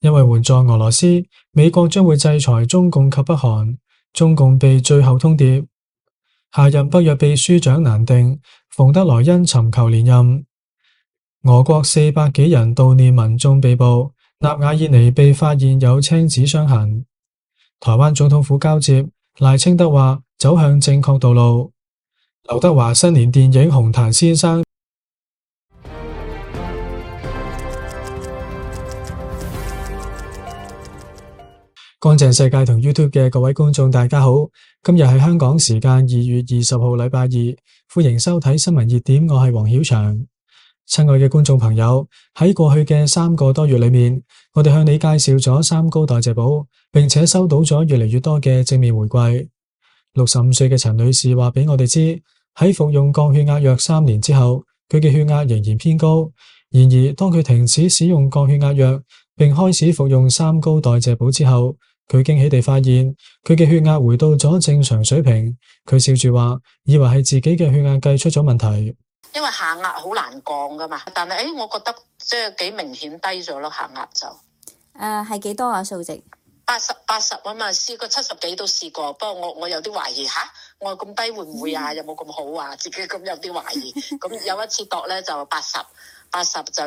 因為援助俄羅斯，美國將會制裁中共及北韓。中共被最後通牒，下任北約秘書長難定，馮德萊恩尋求連任。俄國400幾人悼念民眾被捕，納瓦爾尼被發現有青紫傷痕。台灣總統府交接，賴清德話走向正確道路。劉德華新年電影《紅毯先生》。乾淨世界同 YouTube 嘅各位觀眾大家好，今日係香港時間2月20號禮拜二，歡迎收睇新聞熱點，我係黃曉翔。親愛嘅觀眾朋友，喺過去嘅3個多月裏面，我哋向你介紹咗三高代謝寶，並且收到咗越嚟越多嘅正面回饋。65歲嘅陳女士話俾我哋知，喺服用降血壓藥3年之後，佢嘅血壓仍然偏高。然而當佢停止使用降血壓藥，並開始服用三高代謝寶之後，佢驚喜地發現佢嘅血壓回到咗正常水平。佢笑住話，以為係自己嘅血壓計出咗問題。 因為下壓好難降噶嘛，但係我覺得即係幾明顯低咗咯，下壓就係幾多啊？數值 80啊嘛，試過70幾都試過，不過我有啲懷疑我咁低會唔會啊？有冇咁好啊？自己咁有啲懷疑。咁有一次度咧就80就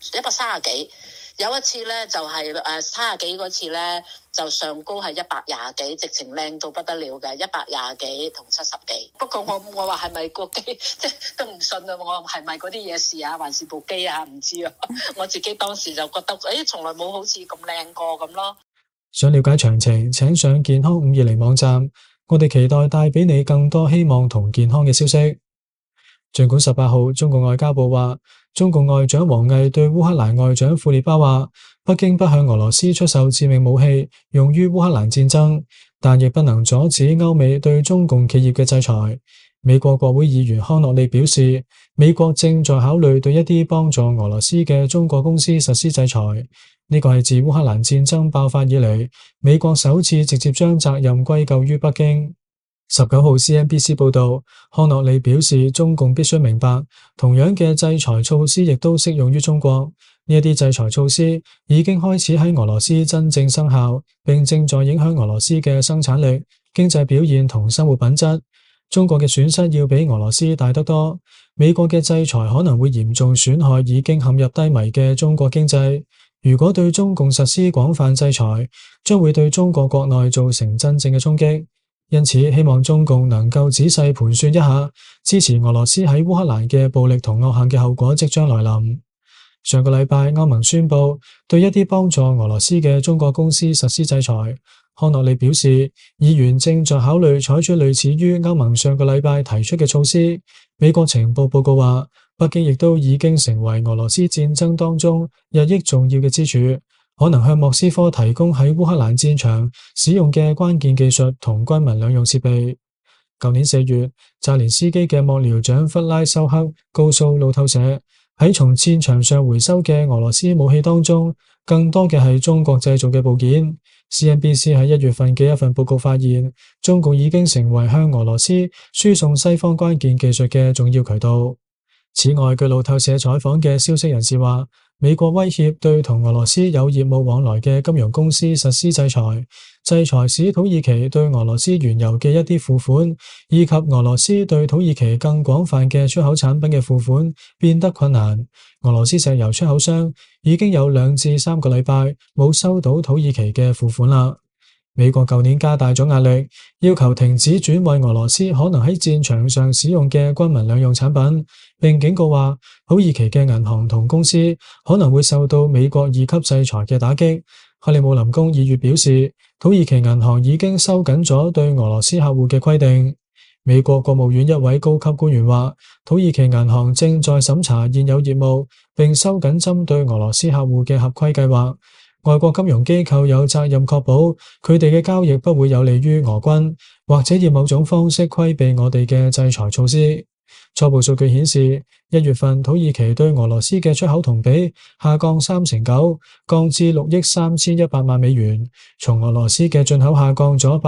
130幾。有一次咧就係30幾嗰次咧就上高係120幾，直情靚到不得了嘅120幾同70幾。不過我話係咪個機即係都唔信啊？我係咪嗰啲嘢事啊？還是部機啊？唔知啊。我自己當時就覺得從來冇好似咁靚過咁咯。 想了解詳情，請上健康520網站。我哋期待帶俾你更多希望同健康嘅消息。儘管18號中共外交部話，中共外長王毅對烏克蘭外長庫列巴話，北京不向俄羅斯出售致命武器用於烏克蘭戰爭，但亦不能阻止歐美對中共企業嘅制裁。美國國會議員康諾利表示，美國正在考慮對一啲幫助俄羅斯嘅中國公司實施制裁。呢個係自烏克蘭戰爭爆發以嚟，美國首次直接將責任歸咎於北京。19號 CNBC 報道，康諾利表示，中共必須明白，同樣嘅制裁措施亦都適用於中國。呢一啲制裁措施已經開始喺俄羅斯真正生效，並正在影響俄羅斯嘅生產力、經濟表現同生活品質。中國嘅損失要比俄羅斯大得多。美國嘅制裁可能會嚴重損害已經陷入低迷嘅中國經濟。如果對中共實施廣泛制裁，將會對中國國內造成真正嘅衝擊。因此，希望中共能夠仔細盤算一下，支持俄羅斯喺烏克蘭嘅暴力同惡行嘅後果即將來臨。上個禮拜，歐盟宣布對一啲幫助俄羅斯嘅中國公司實施制裁。康諾利表示，議員正在考慮採取類似於歐盟上個禮拜提出嘅措施。美國情報報告話，北京亦都已經成為俄羅斯戰爭當中日益重要嘅支柱，可能向莫斯科提供喺烏克蘭戰場使用嘅關鍵技術同軍民兩用設備。舊年4月，澤連斯基嘅幕僚長弗拉修克告訴路透社，喺從戰場上回收嘅俄羅斯武器當中，更多嘅係中國製造嘅部件。CNBC 喺1月份嘅一份報告發現，中共已經成為向俄羅斯輸送西方關鍵技術嘅重要渠道。此外，據路透社採訪嘅消息人士話，美國威脅對同俄羅斯有業務往來嘅金融公司實施制裁，制裁使土耳其對俄羅斯原油嘅一啲付款，以及俄羅斯對土耳其更廣泛嘅出口產品嘅付款變得困難。俄羅斯石油出口商已經有2至3個禮拜冇收到土耳其嘅付款啦。美國舊年加大咗壓力，要求停止轉運俄羅斯可能喺戰場上使用嘅軍民兩用產品，並警告話土耳其嘅銀行同公司可能會受到美國2級制裁嘅打擊。克里姆林宮2月表示，土耳其銀行已經收緊咗對俄羅斯客戶嘅規定。美國國務院一位高級官員話，土耳其銀行正在審查現有業務，並收緊針對俄羅斯客戶嘅合規計劃。外國金融機構有責任確保佢哋嘅交易不會有利於俄軍，或者以某種方式規避我哋嘅制裁措施。初步數據顯示，1月份土耳其對俄羅斯嘅出口同比下降39%，降至6億3100萬美元；從俄羅斯嘅進口下降咗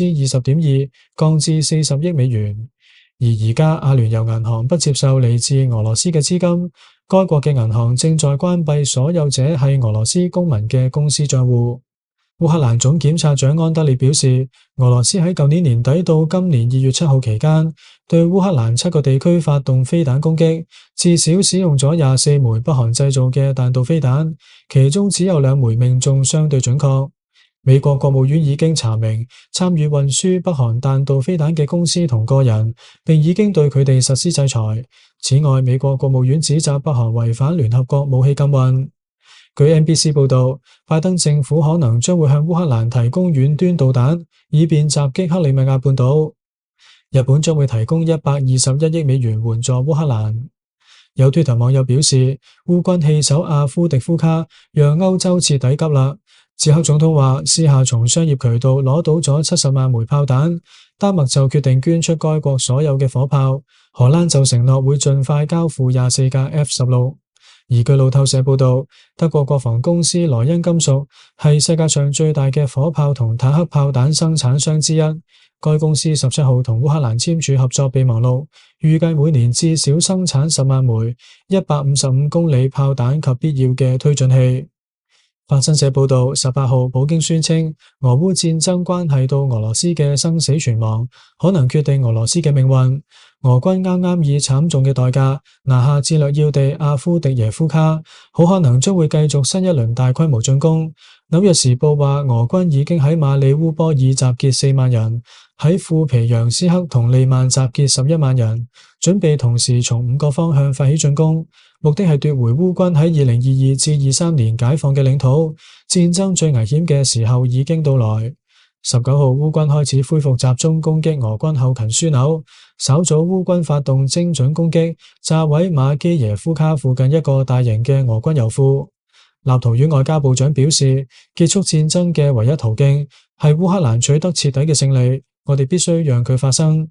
20.2%，降至40億美元。而家阿聯酋銀行不接受嚟自俄羅斯嘅資金， 該國嘅銀行正在關閉所有者係俄羅斯公民嘅公司賬戶。烏克蘭總檢察長安德烈表示，俄羅斯喺舊年年底到今年2月7號期間，對烏克蘭7個地區發動飛彈攻擊，至少使用咗24枚北韓製造嘅彈道飛彈，其中只有2枚命中相對準確。美國國務院已經查明參與運輸北韓彈道飛彈嘅公司同個人，並已經對佢哋實施制裁。此外，美國國務院指責北韓違反聯合國武器禁運。據 NBC 報道，拜登政府可能將會向烏克蘭提供遠端導彈，以便襲擊克里米亞半島。日本將會提供121億美元援助烏克蘭。有推特網友表示，烏軍棄守阿夫迪夫卡，讓歐洲徹底急啦。捷克總統話，私下從商業渠道攞到咗70萬枚炮彈。丹麥就決定捐出該國所有嘅火炮。荷蘭就承諾會盡快交付24架 F-16。而據路透社報道，德國國防公司萊茵金屬係世界上最大嘅火炮同坦克炮彈生產商之一。該公司17號同烏克蘭簽署合作備忘錄，預計每年至少生產10萬枚155公里炮彈及必要嘅推進器。法新社報道，18號普京宣稱，俄烏戰爭關係到俄羅斯嘅生死存亡，可能決定俄羅斯嘅命運。俄軍啱啱以慘重嘅代價拿下戰略要地阿夫迪耶夫卡，好可能將會繼續新一輪大規模進攻。紐約時報話，俄軍已經喺馬里烏波爾集結4萬人，喺庫皮揚斯克同利曼集結11萬人，準備同時從5個方向發起進攻，目的係奪回烏軍喺2022至23年解放嘅領土。戰爭最危險嘅時候已經到來。19號烏軍開始恢復集中攻擊俄軍後勤樞紐，稍早烏軍發動精準攻擊，炸毀馬基耶夫卡附近一個大型嘅俄軍油庫。立陶宛外交部長表示，結束戰爭嘅唯一途徑係烏克蘭取得徹底嘅勝利，我哋必須讓佢發生。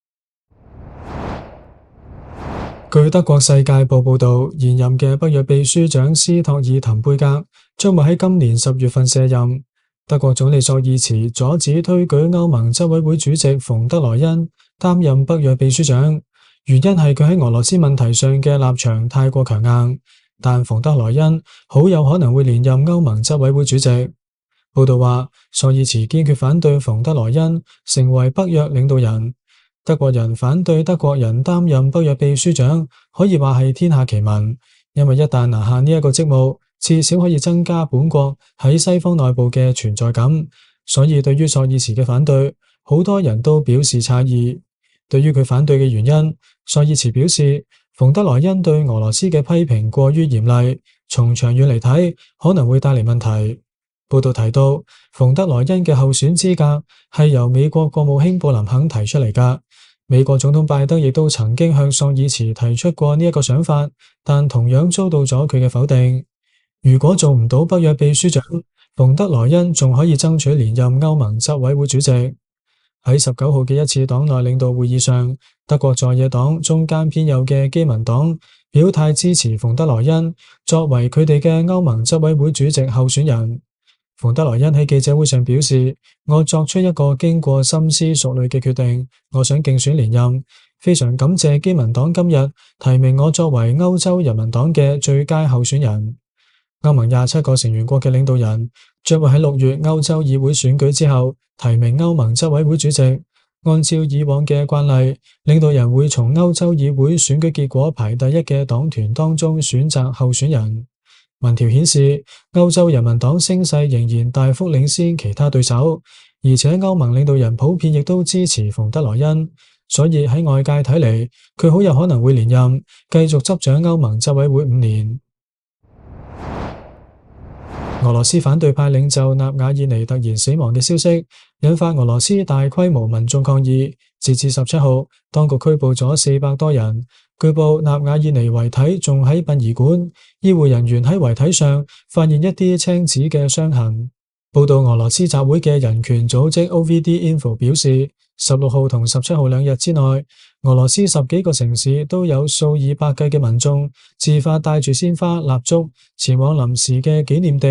據德國世界報報道，現任嘅北約秘書長斯托爾滕貝格將會喺今年10月份卸任。德國總理朔爾茨阻止推舉歐盟執委會主席馮德萊恩擔任北約秘書長，原因係佢喺俄羅斯問題上嘅立場太過強硬，但馮德萊恩好有可能會連任歐盟執委會主席。報道話，朔爾茨堅決反對馮德萊恩成為北約領導人。德國人反對德國人擔任北約秘書長，可以話係天下奇聞，因為一旦拿下呢一個職務，至少可以增加本國喺西方內部嘅存在感。所以對於朔爾茨嘅反對，好多人都表示詫異。對於佢反對嘅原因，朔爾茨表示，馮德萊恩對俄羅斯嘅批評過於嚴厲，從長遠嚟睇可能會帶嚟問題。報道提到，馮德萊恩嘅候選資格係由美國國務卿布林肯提出嚟㗎。美國總統拜登亦都曾經向朔爾茨提出過呢一個想法，但同樣遭到咗佢嘅否定。如果做唔到北約秘書長，馮德萊恩仲可以爭取連任歐盟執委會主席。喺19號嘅一次黨內領導會議上，德國在野黨中間偏右嘅基民黨表態支持馮德萊恩作為佢哋嘅歐盟執委會主席候選人。馮德萊恩喺記者會上表示，我作出一個經過深思熟慮嘅決定，我想競選連任，非常感謝基民黨今日提名我作為歐洲人民黨嘅最佳候選人。歐盟27個成員國嘅領導人將會喺6月歐洲議會選舉之後提名歐盟執委會主席。按照以往嘅慣例，領導人會從歐洲議會選舉結果排第一嘅黨團當中選擇候選人。民調顯示，歐洲人民黨聲勢仍然大幅領先其他對手，而且歐盟領導人普遍亦都支持馮德萊恩，所以喺外界睇嚟，佢好有可能會連任，繼續執掌歐盟執委會5年。俄羅斯反對派領袖納瓦爾尼突然死亡嘅消息，引發俄羅斯大規模民眾抗議。截至17號，當局拘捕咗400多人。據報，納瓦爾尼遺體仲喺殯儀館，醫護人員喺遺體上發現一啲青紫嘅傷痕。報道俄羅斯集會嘅人權組織 OVD Info 表示，16號同17號2日之內，俄羅斯10幾個城市都有數以百計嘅民眾自發帶住鮮花、蠟燭前往臨時嘅紀念地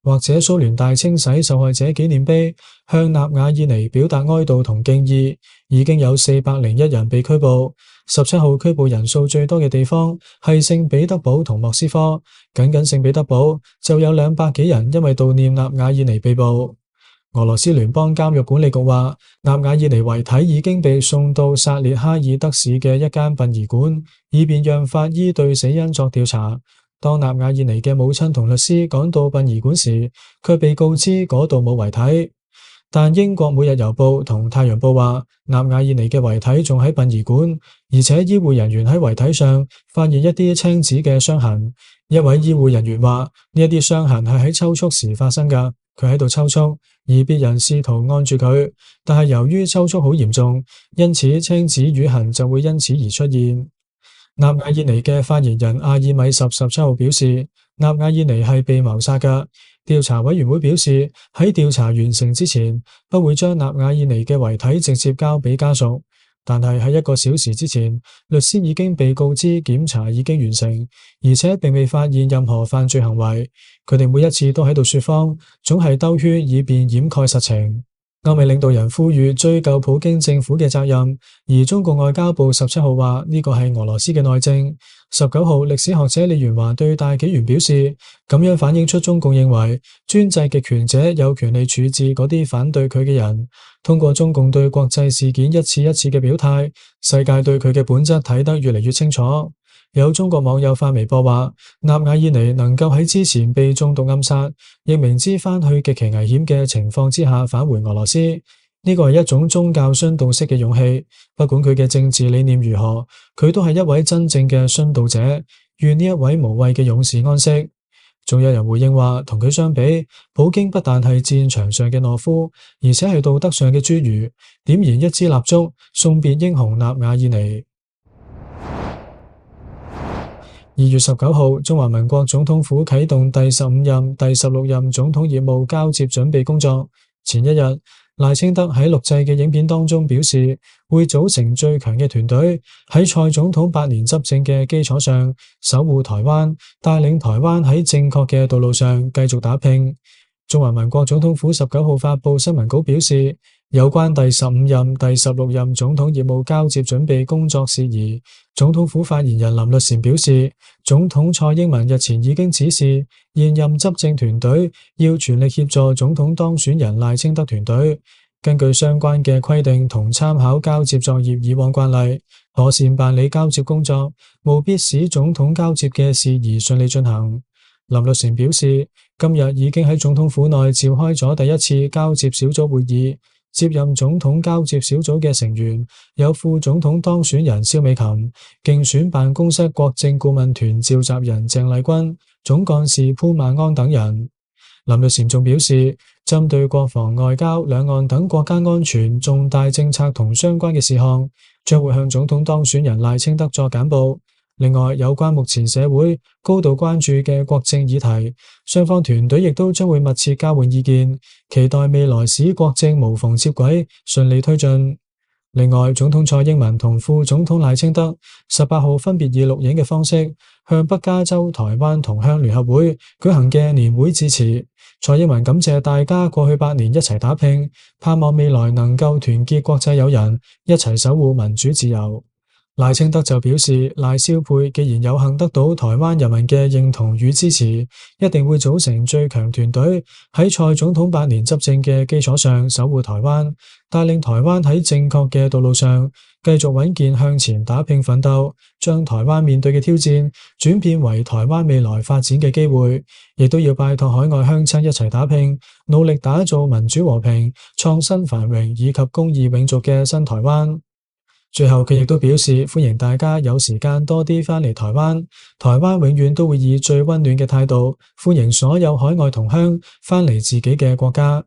或者蘇聯大清洗受害者紀念碑，向納瓦爾尼表達哀悼同敬意，已經有401人被拘捕。17號拘捕人數最多嘅地方係聖彼得堡同莫斯科，僅聖彼得堡就有200幾人因為悼念納瓦爾尼被捕。俄羅斯聯邦監獄管理局話，納瓦爾尼遺體已經被送到薩列哈爾德市嘅一間殯儀館，以便讓法醫對死因作調查。當納瓦爾尼嘅母親同律師趕到殯儀館時，卻被告知嗰度冇遺體。但英國每日郵報同太陽報話，納瓦爾尼嘅遺體仲喺殯儀館，而且醫護人員喺遺體上發現一啲青紫嘅傷痕。一位醫護人員話，呢一啲傷痕係喺抽搐時發生㗎，佢喺度抽搐，而別人試圖按住佢，但係由於抽搐好嚴重，因此青紫瘀痕就會因此而出現。納瓦爾尼嘅發言人阿爾米什17號表示，納瓦爾尼係被謀殺㗎。調查委員會表示，喺調查完成之前，不會將納瓦爾尼嘅遺體直接交俾家屬。但係喺1個小時之前，律師已經被告知檢查已經完成，而且並未發現任何犯罪行為。佢哋每一次都喺度說謊，總係兜圈以便掩蓋實情。歐美領導人呼籲追究普京政府嘅責任，而中國外交部17號話呢個係俄羅斯嘅內政。19號，歷史學者李元華對大紀元表示，咁樣反映出中共認為專制極權者有權利處置嗰啲反對佢嘅人。通過中共對國際事件一次一次嘅表態，世界對佢嘅本質睇得越嚟越清楚。有中國網友發微博話，納瓦爾尼能夠喺之前被中毒暗殺，亦明知返去極其危險嘅情況之下返回俄羅斯，呢個係一種宗教殉道式嘅勇氣。不管佢嘅政治理念如何，佢都係一位真正嘅殉道者。願呢一位無畏嘅勇士安息。仲有人回應話，同佢相比，普京不但係戰場上嘅懦夫，而且係道德上嘅侏儒。點燃一支蠟燭，送別英雄納瓦爾尼。2月19號，中華民國總統府啟動第15任、第16任總統業務交接準備工作。前一日，賴清德喺錄製嘅影片當中表示，會組成最強嘅團隊，喺蔡總統8年執政嘅基礎上，守護台灣，帶領台灣喺正確嘅道路上繼續打拼。中華民國總統府19號發佈新聞稿表示，有關第15任、第16任總統業務交接準備工作事宜，總統府發言人林律禪表示，總統蔡英文日前已經指示現任執政團隊要全力協助總統當選人賴清德團隊，根據相關嘅規定同參考交接作業以往慣例，妥善辦理交接工作，務必使總統交接嘅事宜順利進行。林律禪表示，今日已經喺總統府內召開咗第一次交接小組會議。接任總統交接小組嘅成員有副總統當選人蕭美琴、競選辦公室國政顧問團召集人鄭麗君、總幹事潘萬安等人。林律禪仲表示，針對國防、外交、兩岸等國家安全重大政策同相關嘅事項，將會向總統當選人賴清德作簡報。另外，有關目前社會高度關注嘅國政議題，雙方團隊亦都將會密切交換意見，期待未來使國政無縫接軌，順利推進。另外，總統蔡英文同副總統賴清德18號分別以錄影嘅方式向北加州台灣同鄉聯合會舉行嘅年會致辭。蔡英文感謝大家過去8年一齊打拼，盼望未來能夠團結國際友人，一齊守護民主自由。賴清德就表示，賴蕭配既然有幸得到台灣人民嘅認同與支持，一定會組成最強團隊，喺蔡總統8年執政嘅基礎上守護台灣，帶領台灣喺正確嘅道路上繼續穩健向前打拼奮鬥，將台灣面對嘅挑戰轉變為台灣未來發展嘅機會，亦都要拜託海外鄉親一齊打拼，努力打造民主和平、創新繁榮以及公義永續嘅新台灣。最後，佢亦都表示歡迎大家有時間多啲返嚟台灣，台灣永遠都會以最溫暖嘅態度歡迎所有海外同鄉返嚟自己嘅國家。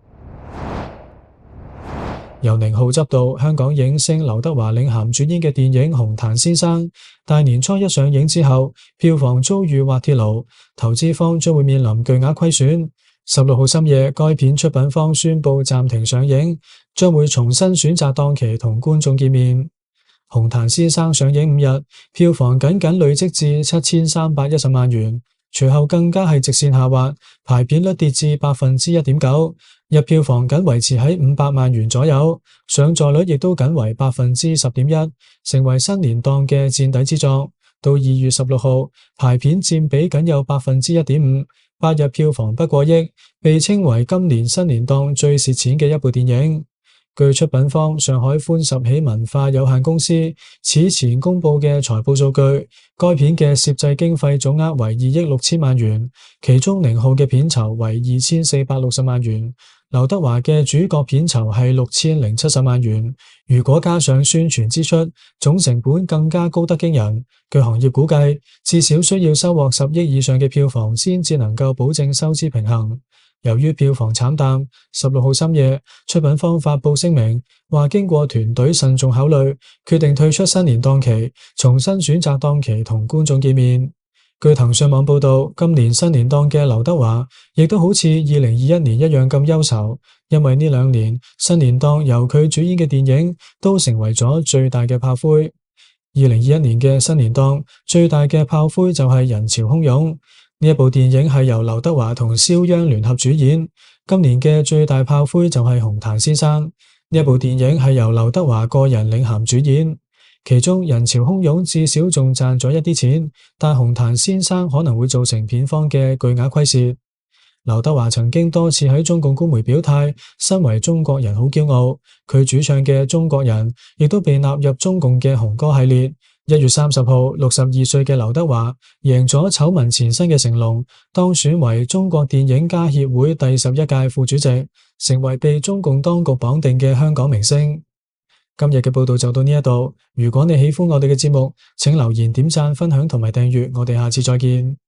由寧浩執導，香港影星劉德華領銜主演嘅電影《紅毯先生》，大年初一上映之後，票房遭遇滑鐵盧，投資方將會面臨巨額虧損。16號深夜，該片出品方宣布暫停上映，將會重新選擇檔期同觀眾見面。紅毯先生上映5日，票房僅累積至7310萬元， 隨後更加係直線下滑，排片率跌至1.9%，日票房僅維持喺500萬元左右，上座率亦都僅為10.1%，成為新年檔嘅墊底之作。到2月16號，排片佔比僅有1.5%，8日票房不過億，被稱為今年新年檔最蝕錢嘅一部電影。據出品方上海歡十喜文化有限公司此前公布嘅財報數據，該片嘅攝製經費總額為2億6千萬元，其中寧浩嘅片酬為2460萬元，劉德華嘅主角片酬係6070萬元。如果加上宣傳支出，總成本更加高得驚人。據行業估計，至少需要收穫10億以上嘅票房先至能夠保證收支平衡。由於票房慘淡，16號深夜，出品方發布聲明，話經過團隊慎重考慮，決定退出新年檔期，重新選擇檔期同觀眾見面。據騰訊網報道，今年新年檔嘅劉德華亦都好似2021年一樣咁憂愁，因為呢2年新年檔由佢主演嘅電影都成為咗最大嘅炮灰。2021年嘅新年檔最大嘅炮灰就係人潮洶湧。呢一部電影係由劉德華同肖央聯合主演。今年嘅最大炮灰就係紅毯先生。呢一部電影係由劉德華個人領銜主演，其中人潮洶湧至少仲賺咗一啲錢，但紅毯先生可能會造成片方嘅巨額虧蝕。劉德華曾經多次喺中共官媒表態，身為中國人好驕傲，佢主唱嘅《中國人》亦都被納入中共嘅紅歌系列。1月30號，62歲嘅劉德華贏咗醜聞纏身嘅成龍，當選為中國電影家協會第11屆副主席，成為被中共當局綁定嘅香港明星。今日嘅報道就到呢一度，如果你喜歡我哋嘅節目，請留言、點讚、分享同埋訂閱，我哋下次再見。